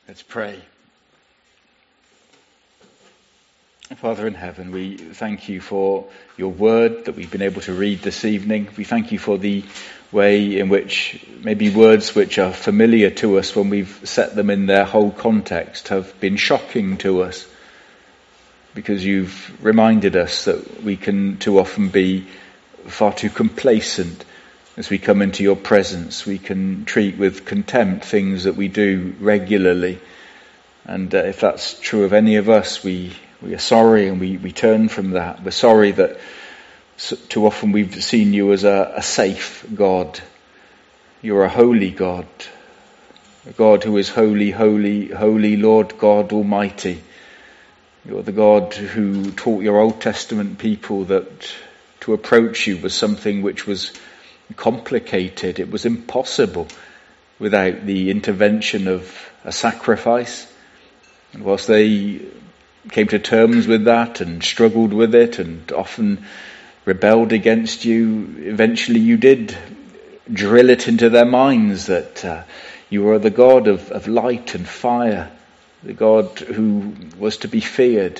Let's pray. Father in heaven, we thank you for your word that we've been able to read this evening. We thank you for the way in which maybe words which are familiar to us when we've set them in their whole context have been shocking to us, because you've reminded us that we can too often be far too complacent as we come into your presence. We can treat with contempt things that we do regularly. And if that's true of any of us, we are sorry and we turn from that. We're sorry that too often we've seen you as a safe God. You're a holy God. A God who is holy, holy, holy Lord God Almighty. You're the God who taught your Old Testament people that to approach you was something which was complicated. It was impossible without the intervention of a sacrifice. And whilst they came to terms with that and struggled with it and often rebelled against you, eventually you did drill it into their minds that you are the God of light and fire, the God who was to be feared.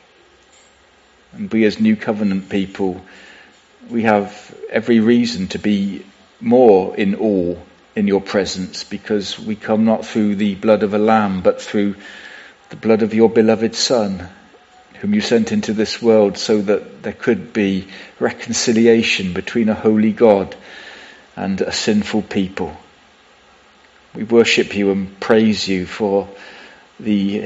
And we as New Covenant people, we have every reason to be more in awe in your presence, because we come not through the blood of a lamb, but through the blood of your beloved Son, whom you sent into this world so that there could be reconciliation between a holy God and a sinful people. We worship you and praise you for the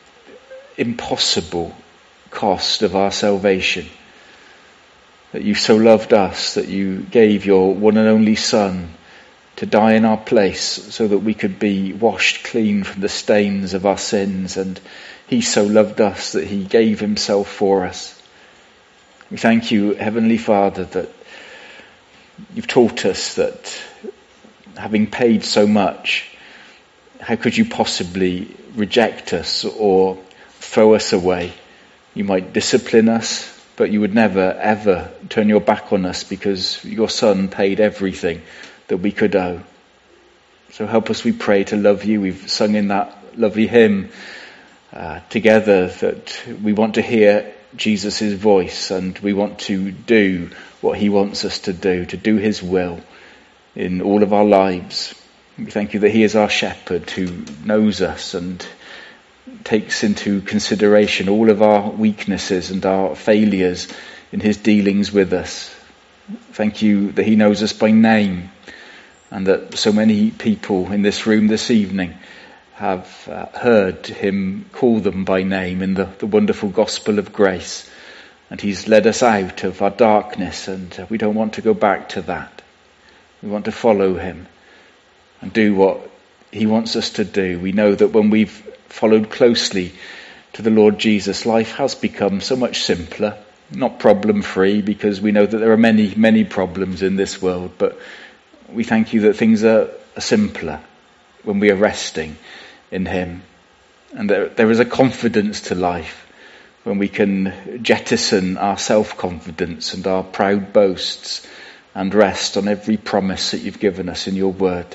impossible cost of our salvation. That you so loved us that you gave your one and only Son to die in our place so that we could be washed clean from the stains of our sins. And he so loved us that he gave himself for us. We thank you, Heavenly Father, that you've taught us that having paid so much, how could you possibly reject us or throw us away? You might discipline us, but you would never, ever turn your back on us, because your Son paid everything that we could owe. So help us, we pray, to love you. We've sung in that lovely hymn together that we want to hear Jesus' voice, and we want to do what he wants us to do his will in all of our lives. We thank you that he is our shepherd who knows us and takes into consideration all of our weaknesses and our failures in his dealings with us. Thank you that he knows us by name, and that so many people in this room this evening have heard him call them by name in the wonderful gospel of grace. And he's led us out of our darkness, and we don't want to go back to that. We want to follow him and do what he wants us to do. We know that when we've followed closely to the Lord Jesus, life has become so much simpler, not problem-free, because we know that there are many, many problems in this world, but we thank you that things are simpler when we are resting in him. And there is a confidence to life when we can jettison our self-confidence and our proud boasts and rest on every promise that you've given us in your word.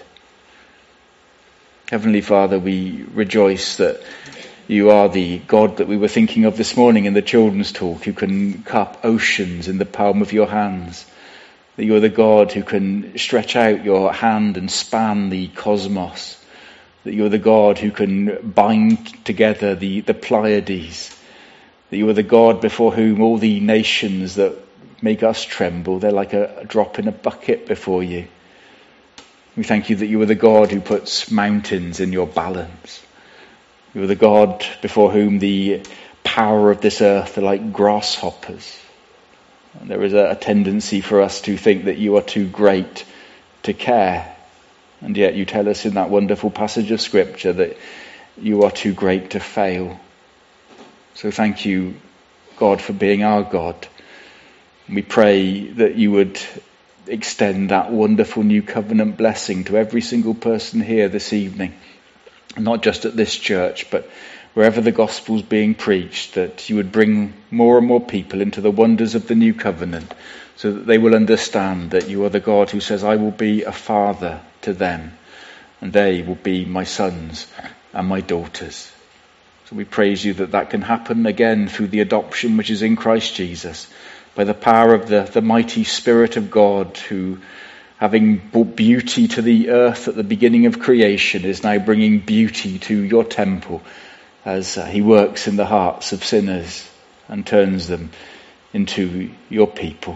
Heavenly Father, we rejoice that you are the God that we were thinking of this morning in the children's talk, who can cup oceans in the palm of your hands. That you are the God who can stretch out your hand and span the cosmos. That you are the God who can bind together the Pleiades. That you are the God before whom all the nations that make us tremble, they're like a drop in a bucket before you. We thank you that you are the God who puts mountains in your balance. You are the God before whom the power of this earth are like grasshoppers. And there is a tendency for us to think that you are too great to care. And yet you tell us in that wonderful passage of Scripture that you are too great to fail. So thank you, God, for being our God. We pray that you would extend that wonderful new covenant blessing to every single person here this evening, not just at this church, but wherever the gospel's being preached, that you would bring more and more people into the wonders of the new covenant, so that they will understand that you are the God who says, I will be a father to them, and they will be my sons and my daughters. So we praise you that that can happen again through the adoption which is in Christ Jesus, by the power of the mighty Spirit of God, who, having brought beauty to the earth at the beginning of creation, is now bringing beauty to your temple as he works in the hearts of sinners and turns them into your people.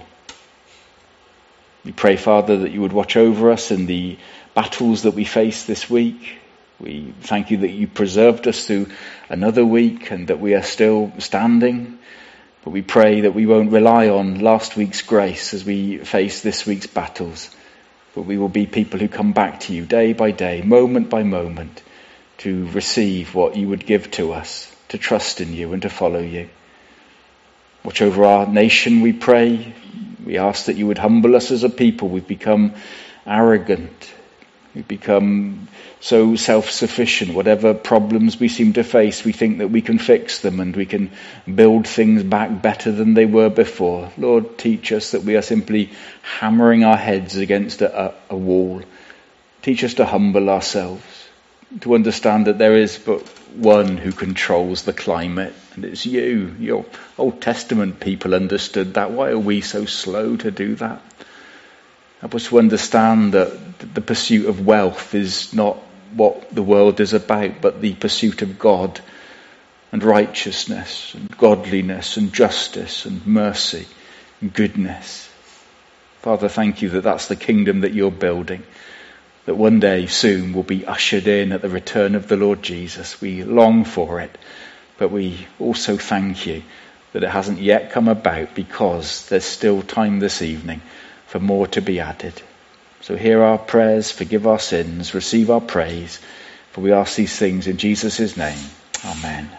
We pray, Father, that you would watch over us in the battles that we face this week. We thank you that you preserved us through another week and that we are still standing. But we pray that we won't rely on last week's grace as we face this week's battles, but we will be people who come back to you day by day, moment by moment, to receive what you would give to us, to trust in you and to follow you. Watch over our nation, we pray. We ask that you would humble us as a people. We've become arrogant. We've become so self-sufficient. Whatever problems we seem to face, we think that we can fix them and we can build things back better than they were before. Lord, teach us that we are simply hammering our heads against a wall. Teach us to humble ourselves, to understand that there is but one who controls the climate, and it's you. Your Old Testament people understood that. Why are we so slow to do that? Help us to understand that the pursuit of wealth is not what the world is about, but the pursuit of God and righteousness and godliness and justice and mercy and goodness. Father, thank you that that's the kingdom that you're building, that one day soon will be ushered in at the return of the Lord Jesus. We long for it, but we also thank you that it hasn't yet come about, because there's still time this evening for more to be added. So hear our prayers, forgive our sins, receive our praise, for we ask these things in Jesus' name. Amen.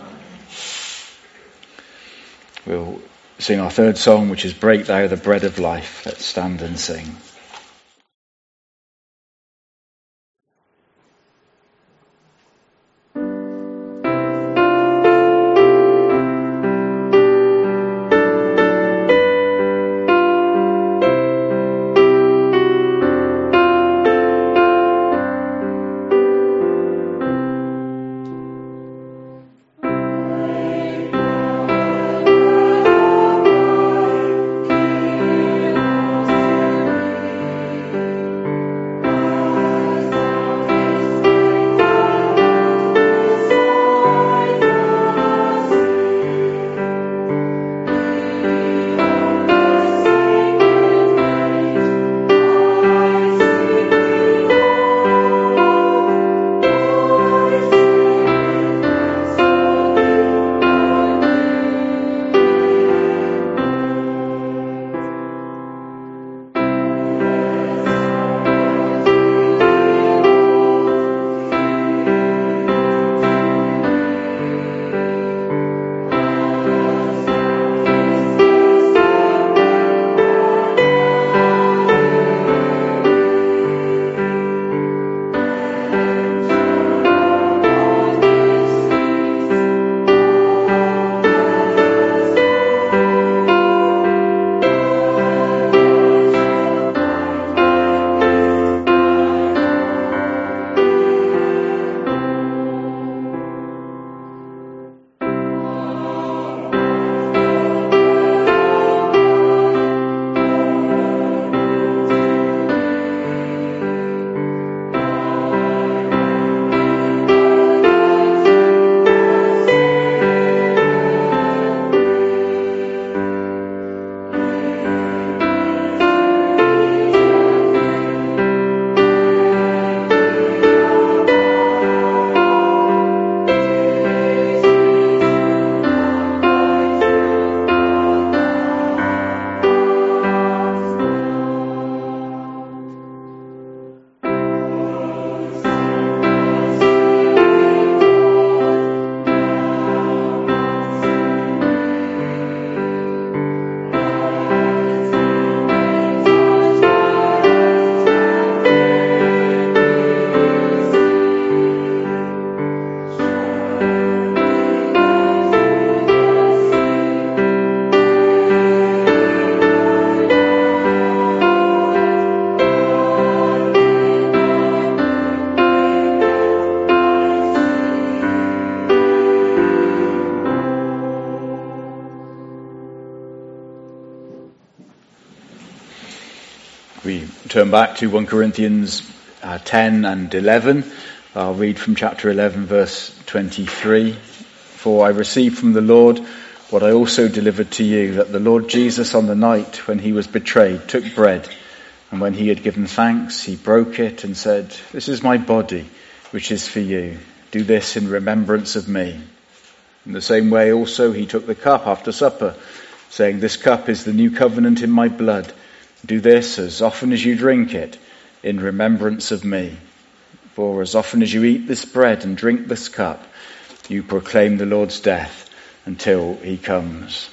We'll sing our third song, which is Break Thou the Bread of Life. Let's stand and sing. turn back to 1 Corinthians 10 and 11. I'll read from chapter 11, verse 23. For I received from the Lord what I also delivered to you, that the Lord Jesus on the night when he was betrayed took bread, and when he had given thanks, he broke it and said, "This is my body, which is for you. Do this in remembrance of me." In the same way also he took the cup after supper, saying, "This cup is the new covenant in my blood. Do this as often as you drink it in remembrance of me. For as often as you eat this bread and drink this cup, you proclaim the Lord's death until he comes."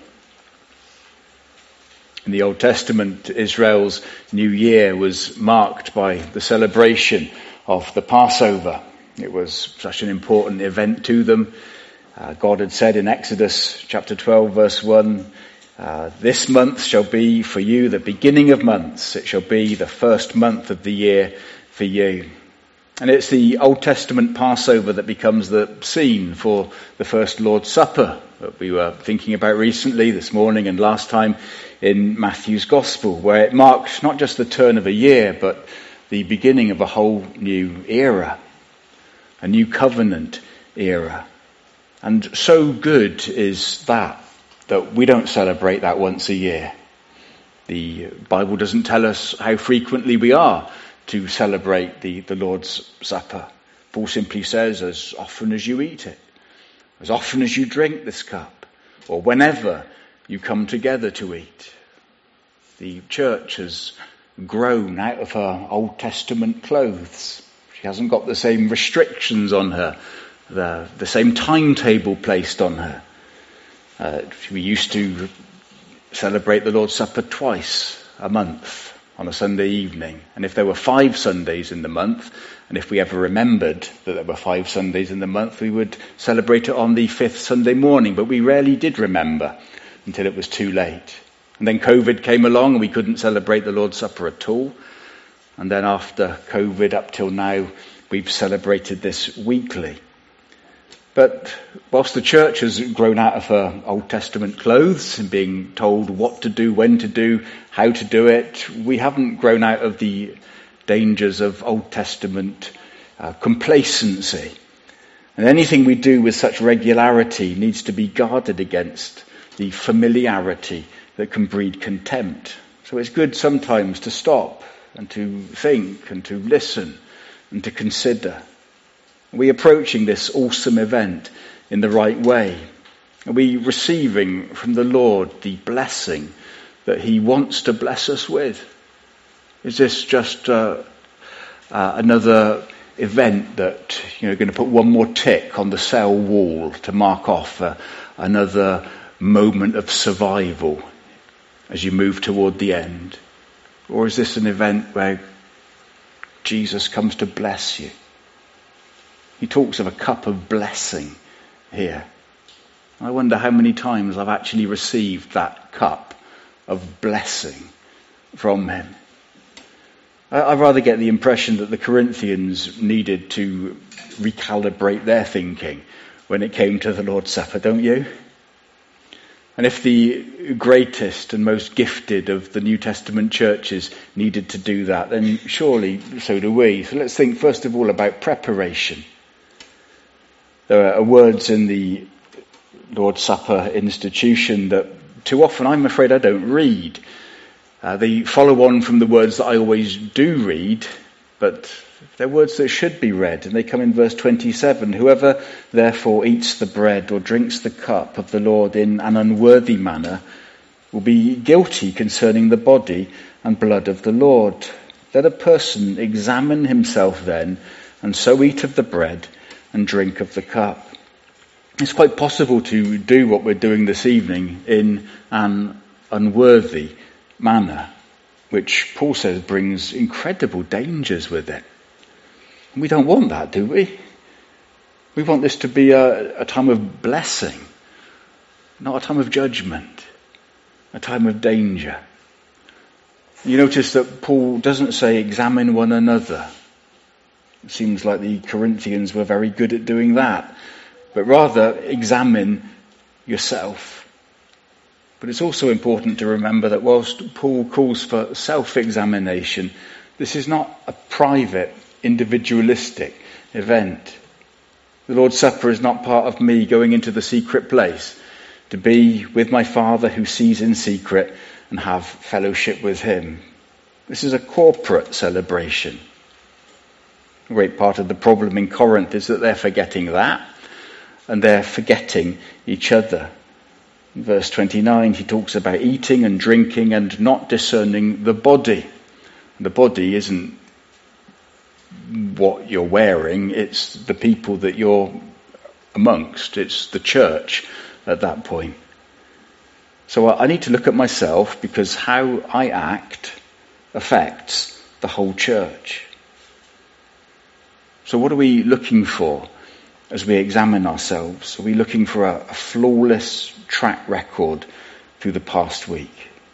In the Old Testament, Israel's New Year was marked by the celebration of the Passover. It was such an important event to them. God had said in Exodus chapter 12, verse 1, "This month shall be for you the beginning of months. It shall be the first month of the year for you." And it's the Old Testament Passover that becomes the scene for the first Lord's Supper that we were thinking about recently, this morning and last time in Matthew's Gospel, where it marks not just the turn of a year, but the beginning of a whole new era, a new covenant era. And so good is that we don't celebrate that once a year. The Bible doesn't tell us how frequently we are to celebrate the Lord's Supper. Paul simply says, as often as you eat it, as often as you drink this cup, or whenever you come together to eat. The church has grown out of her Old Testament clothes. She hasn't got the same restrictions on her, the same timetable placed on her. We used to celebrate the Lord's Supper twice a month on a Sunday evening. And if there were 5 Sundays in the month, and if we ever remembered that there were 5 Sundays in the month, we would celebrate it on the 5th Sunday morning. But we rarely did remember until it was too late. And then COVID came along and we couldn't celebrate the Lord's Supper at all. And then after COVID up till now, we've celebrated this weekly. But whilst the church has grown out of her Old Testament clothes and being told what to do, when to do, how to do it, we haven't grown out of the dangers of Old Testament complacency. And anything we do with such regularity needs to be guarded against the familiarity that can breed contempt. So it's good sometimes to stop and to think and to listen and to consider. Are we approaching this awesome event in the right way? Are we receiving from the Lord the blessing that he wants to bless us with? Is this just another event that going to put one more tick on the cell wall to mark off another moment of survival as you move toward the end? Or is this an event where Jesus comes to bless you? He talks of a cup of blessing here. I wonder how many times I've actually received that cup of blessing from him. I rather get the impression that the Corinthians needed to recalibrate their thinking when it came to the Lord's Supper, don't you? And if the greatest and most gifted of the New Testament churches needed to do that, then surely so do we. So let's think first of all about preparation. There are words in the Lord's Supper institution that too often I'm afraid I don't read. They follow on from the words that I always do read, but they're words that should be read, and they come in verse 27. "Whoever therefore eats the bread or drinks the cup of the Lord in an unworthy manner will be guilty concerning the body and blood of the Lord. Let a person examine himself then, and so eat of the bread and drink of the cup." It's quite possible to do what we're doing this evening in an unworthy manner, which Paul says brings incredible dangers with it. And we don't want that, do we? We want this to be a time of blessing, not a time of judgment, a time of danger. You notice that Paul doesn't say examine one another. It seems like the Corinthians were very good at doing that. But rather, examine yourself. But it's also important to remember that whilst Paul calls for self-examination, this is not a private, individualistic event. The Lord's Supper is not part of me going into the secret place to be with my Father who sees in secret and have fellowship with him. This is a corporate celebration. A great part of the problem in Corinth is that they're forgetting that, and they're forgetting each other. In verse 29, he talks about eating and drinking and not discerning the body. The body isn't what you're wearing, it's the people that you're amongst. It's the church at that point. So I need to look at myself, because how I act affects the whole church. So what are we looking for as we examine ourselves? Are we looking for a flawless track record through the past week?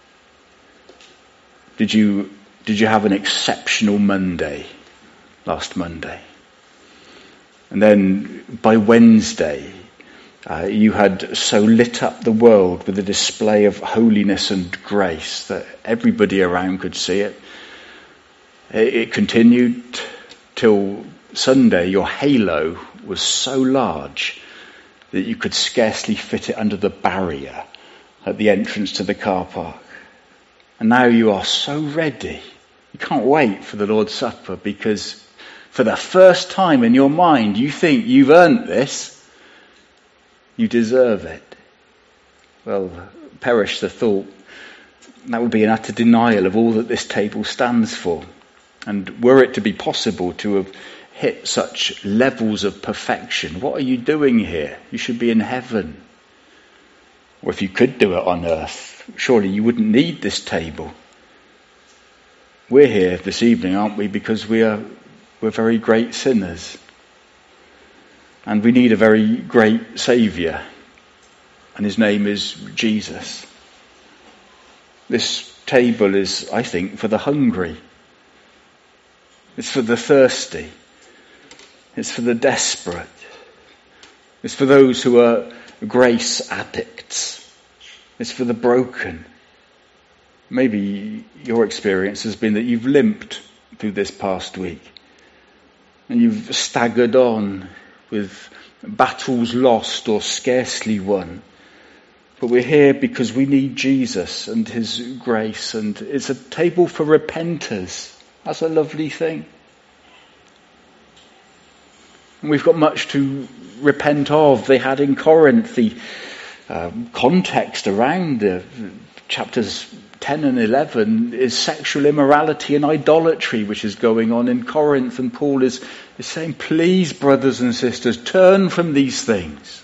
Did you have an exceptional Monday last Monday? And then by Wednesday, you had so lit up the world with a display of holiness and grace that everybody around could see it. It continued till Sunday. Your halo was so large that you could scarcely fit it under the barrier at the entrance to the car park. And now you are so ready. You can't wait for the Lord's Supper, because for the first time in your mind you think you've earned this. You deserve it. Well, perish the thought. That would be an utter denial of all that this table stands for. And were it to be possible to have hit such levels of perfection, what are you doing here? You should be in heaven. Or if you could do it on earth, surely you wouldn't need this table. We're here this evening, aren't we, because we're very great sinners. And we need a very great Saviour. And his name is Jesus. This table is, I think, for the hungry. It's for the thirsty. It's for the desperate. It's for those who are grace addicts. It's for the broken. Maybe your experience has been that you've limped through this past week. And you've staggered on with battles lost or scarcely won. But we're here because we need Jesus and his grace. And it's a table for repenters. That's a lovely thing. And we've got much to repent of. They had in Corinth the context around the chapters 10 and 11 is sexual immorality and idolatry, which is going on in Corinth. And Paul is saying, please, brothers and sisters, turn from these things.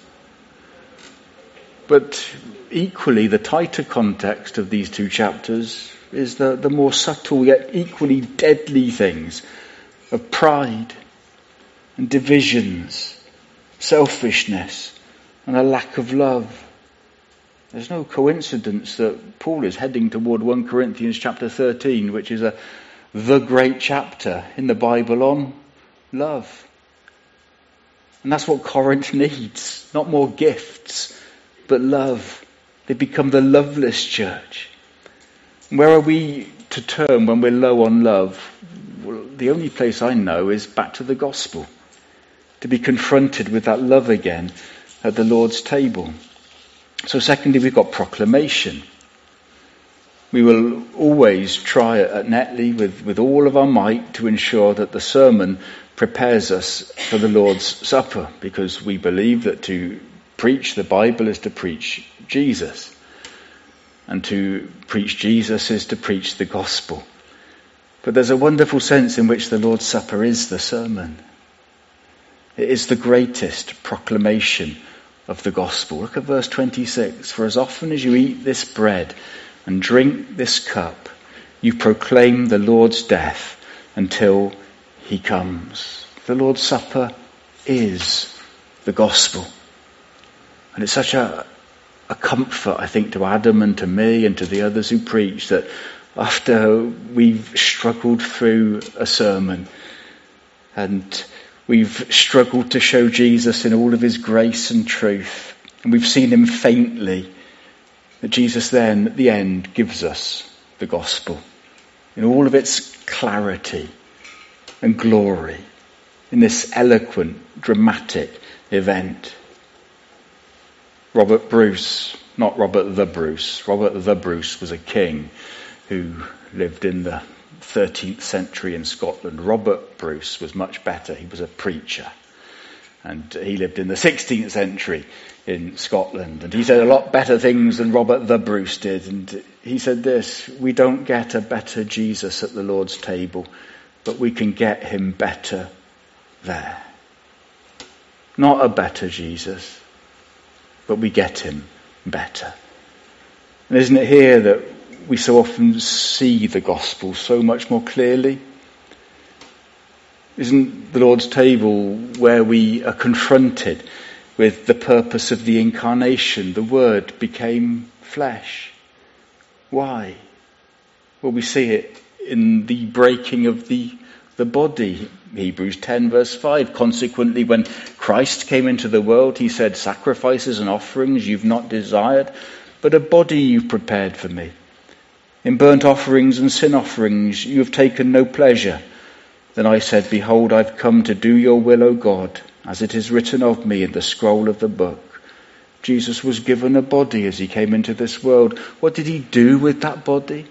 But equally, the tighter context of these two chapters is the more subtle yet equally deadly things of pride and divisions, selfishness, and a lack of love. There's no coincidence that Paul is heading toward 1 Corinthians chapter 13, which is the great chapter in the Bible on love. And that's what Corinth needs. Not more gifts, but love. They become the loveless church. Where are we to turn when we're low on love? Well, the only place I know is back to the gospel. To be confronted with that love again at the Lord's table. So secondly, we've got proclamation. We will always try at Netley with all of our might to ensure that the sermon prepares us for the Lord's Supper, because we believe that to preach the Bible is to preach Jesus. And to preach Jesus is to preach the gospel. But there's a wonderful sense in which the Lord's Supper is the sermon. It is the greatest proclamation of the gospel. Look at verse 26. For as often as you eat this bread and drink this cup, you proclaim the Lord's death until he comes. The Lord's Supper is the gospel. And it's such a comfort, I think, to Adam and to me and to the others who preach, that after we've struggled through a sermon and we've struggled to show Jesus in all of his grace and truth, and we've seen him faintly that Jesus then, at the end, gives us the gospel in all of its clarity and glory, in this eloquent, dramatic event. Robert Bruce, not Robert the Bruce. Robert the Bruce was a king who lived in the 13th century in Scotland. Robert Bruce was much better. He was a preacher. And he lived in the 16th century in Scotland. And he said a lot better things than Robert the Bruce did. And he said this: we don't get a better Jesus at the Lord's table, but we can get him better there. Not a better Jesus, but we get him better. And isn't it here that we so often see the gospel so much more clearly? Isn't the Lord's table where we are confronted with the purpose of the incarnation? The Word became flesh. Why? Well, we see it in the breaking of the body. Hebrews 10 verse 5. Consequently, when Christ came into the world, he said, sacrifices and offerings you've not desired, but a body you've prepared for me. In burnt offerings and sin offerings you have taken no pleasure. Then I said, behold, I've come to do your will, O God, as it is written of me in the scroll of the book. Jesus was given a body as he came into this world. What did he do with that body?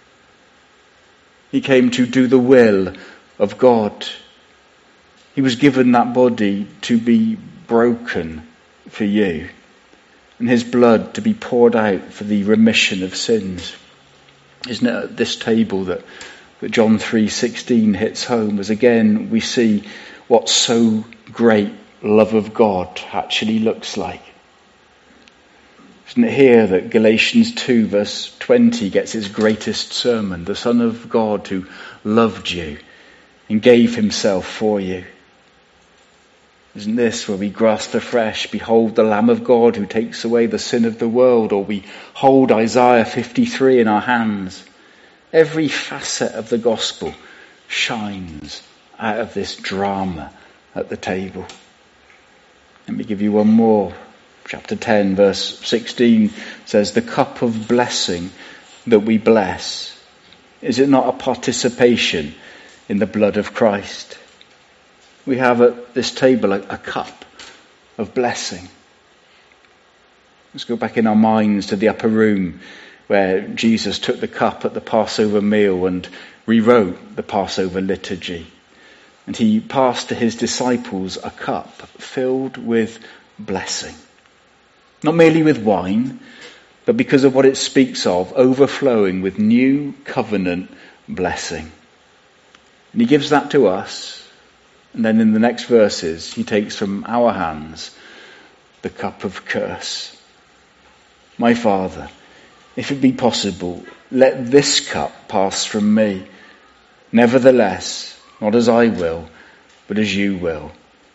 He came to do the will of God. He was given that body to be broken for you, and his blood to be poured out for the remission of sins. Isn't it at this table that John 3:16 hits home, as again we see what so great love of God actually looks like? Isn't it here that Galatians 2 verse 20 gets its greatest sermon? The Son of God who loved you and gave himself for you. Isn't this where we grasp afresh, behold the Lamb of God who takes away the sin of the world? Or we hold Isaiah 53 in our hands. Every facet of the gospel shines out of this drama at the table. Let me give you one more. Chapter 10 verse 16 says, the cup of blessing that we bless, is it not a participation in the blood of Christ? We have at this table a cup of blessing. Let's go back in our minds to the upper room where Jesus took the cup at the Passover meal and rewrote the Passover liturgy. And he passed to his disciples a cup filled with blessing. Not merely with wine, but because of what it speaks of, overflowing with new covenant blessing. And he gives that to us. And then in the next verses, he takes from our hands the cup of curse. My Father, if it be possible, let this cup pass from me. Nevertheless, not as I will, but as you will.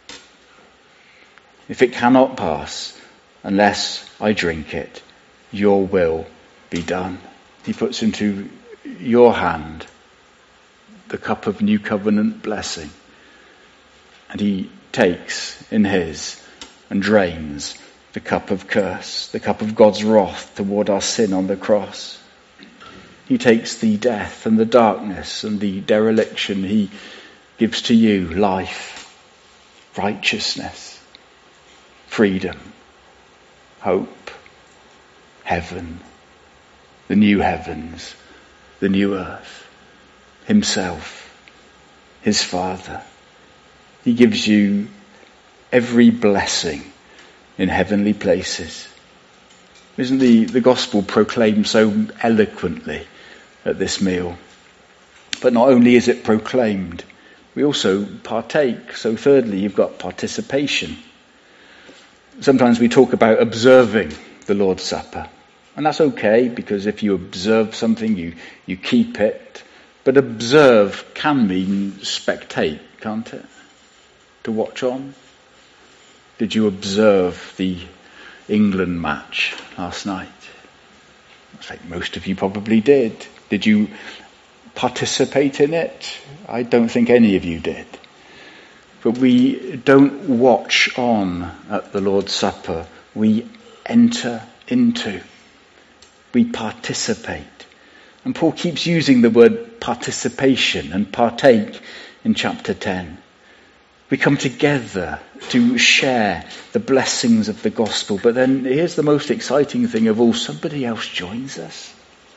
If it cannot pass, unless I drink it, your will be done. He puts into your hand the cup of new covenant blessing. And he takes in his and drains the cup of curse, the cup of God's wrath toward our sin on the cross. He takes the death and the darkness and the dereliction. He gives to you life, righteousness, freedom, hope, heaven, the new heavens, the new earth, himself, his Father. He gives you every blessing in heavenly places. Isn't the gospel proclaimed so eloquently at this meal? But not only is it proclaimed, we also partake. So thirdly, you've got participation. Sometimes we talk about observing the Lord's Supper. And that's okay, because if you observe something, you keep it. But observe can mean spectate, can't it? To watch on. Did you observe the England match last night? I think most of you probably did. Did you participate in it? I don't think any of you did. But we don't watch on at the Lord's Supper. We enter into. we participate. And Paul keeps using the word participation and partake in chapter 10. We come together to share the blessings of the gospel. But then here's the most exciting thing of all. Somebody else joins us.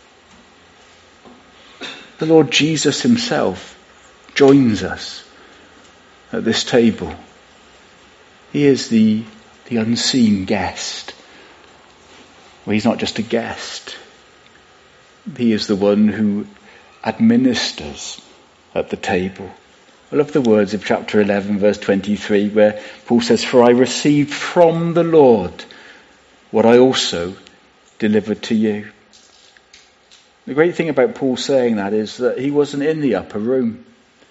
The Lord Jesus himself joins us at this table. He is the unseen guest. Well, he's not just a guest. He is the one who administers at the table. I love the words of chapter 11, verse 23, where Paul says, "For I received from the Lord what I also delivered to you." The great thing about Paul saying that is that he wasn't in the upper room.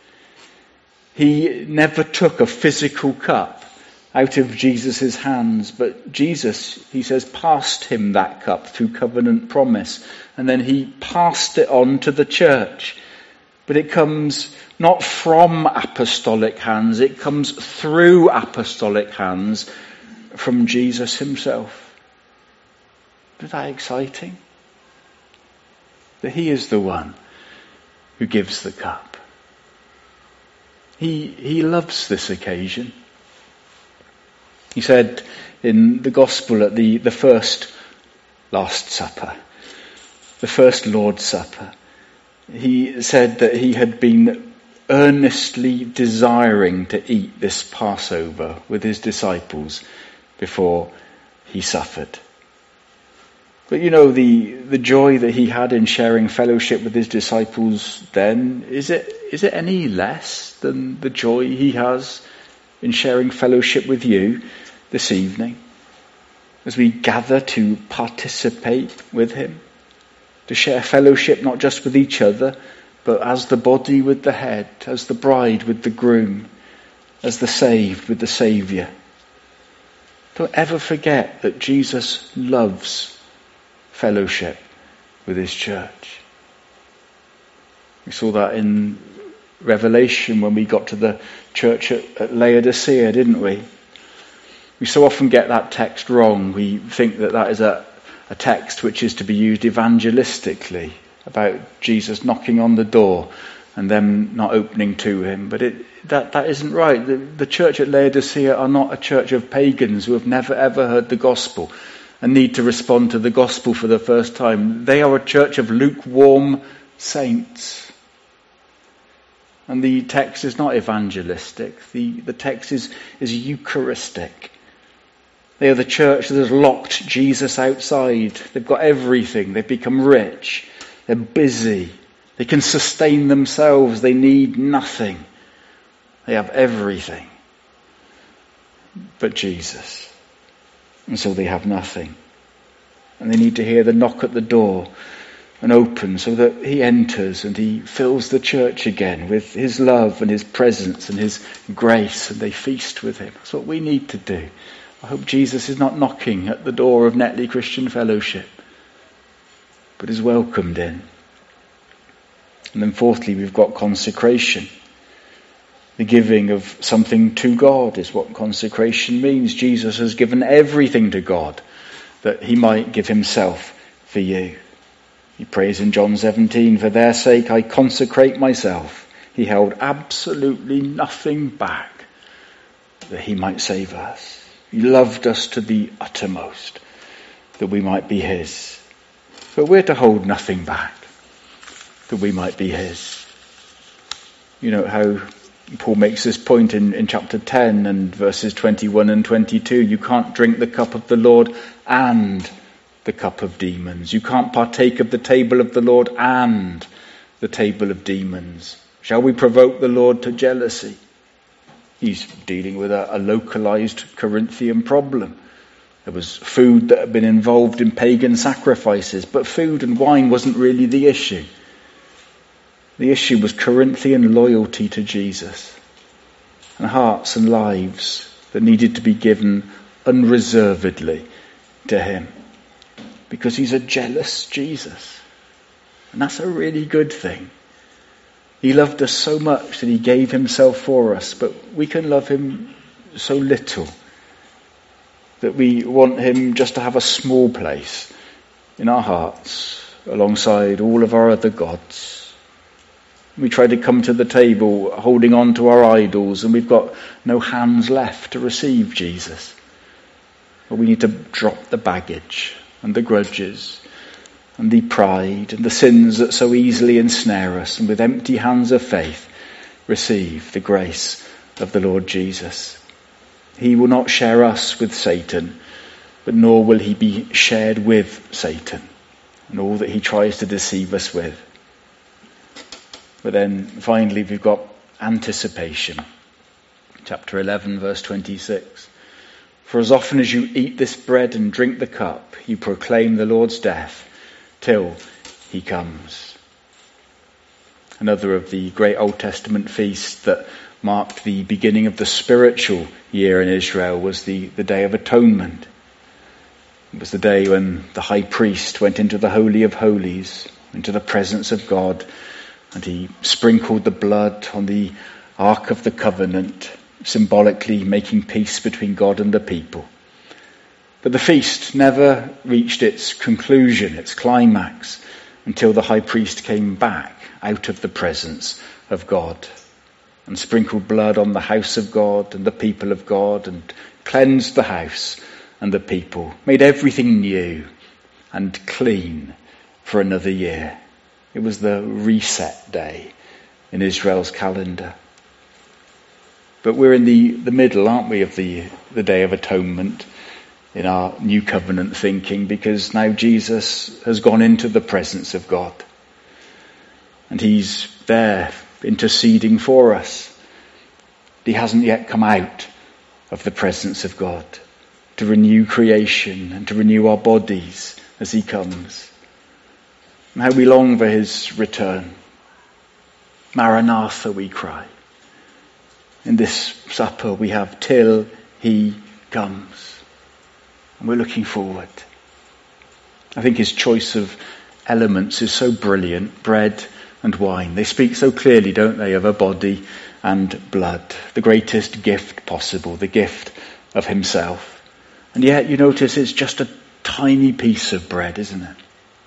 He never took a physical cup out of Jesus' hands, but Jesus, he says, passed him that cup through covenant promise, and then he passed it on to the church. But it comes not from apostolic hands, it comes through apostolic hands from Jesus himself. Isn't that exciting? That he is the one who gives the cup. He loves this occasion. He said in the gospel at the first Last Supper, the first Lord's Supper, he said that he had been earnestly desiring to eat this Passover with his disciples before he suffered. But you know, the joy that he had in sharing fellowship with his disciples then, is it any less than the joy he has in sharing fellowship with you this evening, as we gather to participate with him, to share fellowship not just with each other, but as the body with the head, as the bride with the groom, as the saved with the Saviour. Don't ever forget that Jesus loves fellowship with his church. We saw that in Revelation when we got to the church at Laodicea, didn't we? We so often get that text wrong. We think that is a text which is to be used evangelistically, about Jesus knocking on the door and them not opening to him. But that isn't right. The church at Laodicea are not a church of pagans who have never ever heard the gospel and need to respond to the gospel for the first time. They are a church of lukewarm saints. And the text is not evangelistic. The text is Eucharistic. They are the church that has locked Jesus outside. They've got everything. They've become rich. They're busy. They can sustain themselves. They need nothing. They have everything but Jesus. And so they have nothing. And they need to hear the knock at the door and open so that he enters and he fills the church again with his love and his presence and his grace, and they feast with him. That's what we need to do. I hope Jesus is not knocking at the door of Netley Christian Fellowship, but is welcomed in. And then fourthly, we've got consecration. The giving of something to God is what consecration means. Jesus has given everything to God that he might give himself for you. He prays in John 17, "For their sake I consecrate myself." He held absolutely nothing back that he might save us. He loved us to the uttermost that we might be his. But we're to hold nothing back that we might be his. You know how Paul makes this point in chapter 10 and verses 21 and 22. You can't drink the cup of the Lord and the cup of demons. You can't partake of the table of the Lord and the table of demons. Shall we provoke the Lord to jealousy? He's dealing with a localized Corinthian problem. There was food that had been involved in pagan sacrifices, but food and wine wasn't really the issue. The issue was Corinthian loyalty to Jesus and hearts and lives that needed to be given unreservedly to him, because he's a jealous Jesus. And that's a really good thing. He loved us so much that he gave himself for us, but we can love him so little that we want him just to have a small place in our hearts alongside all of our other gods. We try to come to the table holding on to our idols, and we've got no hands left to receive Jesus. But we need to drop the baggage and the grudges and the pride and the sins that so easily ensnare us, and with empty hands of faith receive the grace of the Lord Jesus. He will not share us with Satan, but nor will he be shared with Satan and all that he tries to deceive us with. But then finally we've got anticipation. Chapter 11 verse 26. For as often as you eat this bread and drink the cup, you proclaim the Lord's death till he comes. Another of the great Old Testament feasts that marked the beginning of the spiritual year in Israel was the Day of Atonement. It was the day when the high priest went into the Holy of Holies, into the presence of God, and he sprinkled the blood on the Ark of the Covenant, symbolically making peace between God and the people. But the feast never reached its conclusion, its climax, until the high priest came back out of the presence of God and sprinkled blood on the house of God and the people of God, and cleansed the house and the people, made everything new and clean for another year. It was the reset day in Israel's calendar. But we're in the middle, aren't we, of the Day of Atonement in our new covenant thinking, because now Jesus has gone into the presence of God. And he's there interceding for us. He hasn't yet come out of the presence of God to renew creation and to renew our bodies as he comes. And how we long for his return. Maranatha, we cry. In this supper we have till he comes. And we're looking forward. I think his choice of elements is so brilliant. Bread and wine. They speak so clearly, don't they, of a body and blood. The greatest gift possible, the gift of himself. And yet you notice it's just a tiny piece of bread, isn't it?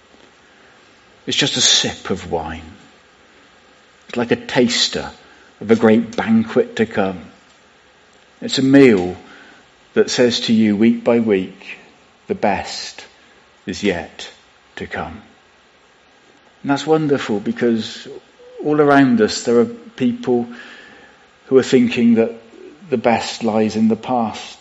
It's just a sip of wine. It's like a taster of a great banquet to come. It's a meal that says to you week by week, the best is yet to come. And that's wonderful, because all around us there are people who are thinking that the best lies in the past.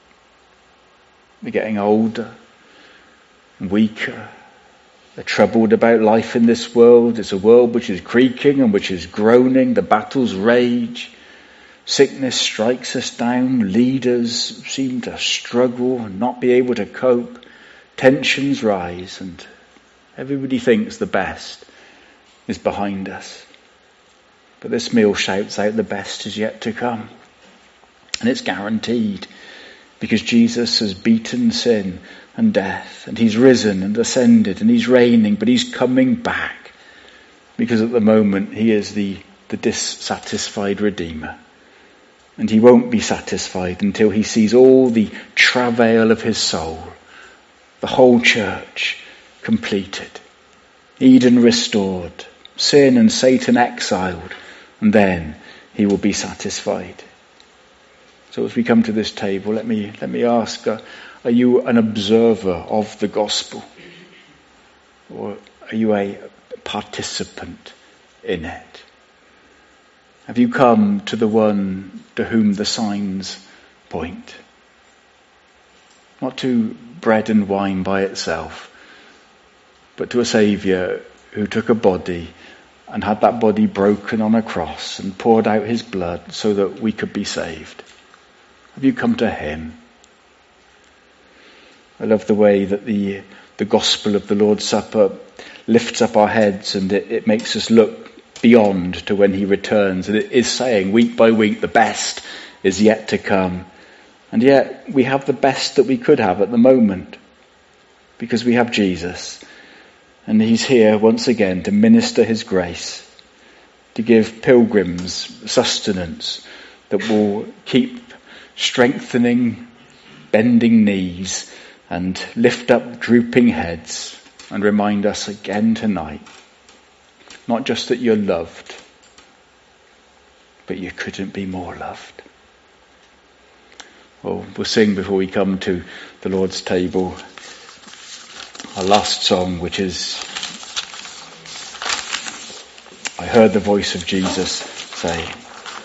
They're getting older and weaker. They're troubled about life in this world. It's a world which is creaking and which is groaning. The battles rage. Sickness strikes us down. Leaders seem to struggle and not be able to cope. Tensions rise, and everybody thinks the best is behind us. But this meal shouts out the best is yet to come. And it's guaranteed, because Jesus has beaten sin and death, and he's risen and ascended, and he's reigning, but he's coming back, because at the moment he is the dissatisfied Redeemer. And he won't be satisfied until he sees all the travail of his soul, the whole church completed, Eden restored, sin and Satan exiled, and then he will be satisfied. So as we come to this table, let me ask, are you an observer of the gospel? Or are you a participant in it? Have you come to the one to whom the signs point? Not to bread and wine by itself, but to a Saviour who took a body and had that body broken on a cross and poured out his blood so that we could be saved. Have you come to him? I love the way that the gospel of the Lord's Supper lifts up our heads, and it makes us look beyond to when he returns. And it is saying week by week the best is yet to come. And yet we have the best that we could have at the moment, because we have Jesus. And he's here once again to minister his grace, to give pilgrims sustenance that will keep strengthening bending knees and lift up drooping heads and remind us again tonight, not just that you're loved, but you couldn't be more loved. Well, we'll sing before we come to the Lord's table our last song, which is, I heard the voice of Jesus say,